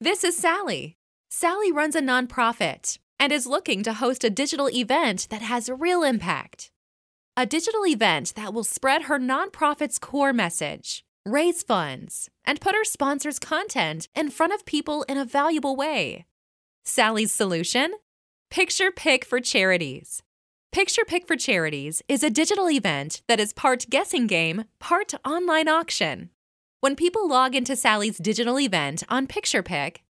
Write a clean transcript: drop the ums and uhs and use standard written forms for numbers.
This is Sally. Sally runs a nonprofit and is looking to host a digital event that has real impact. A digital event that will spread her nonprofit's core message, raise funds, and put her sponsors' content in front of people in a valuable way. Sally's solution? Picture Pick for Charities. Picture Pick for Charities is a digital event that is part guessing game, part online auction. When people log into Sally's digital event on Picture Pick,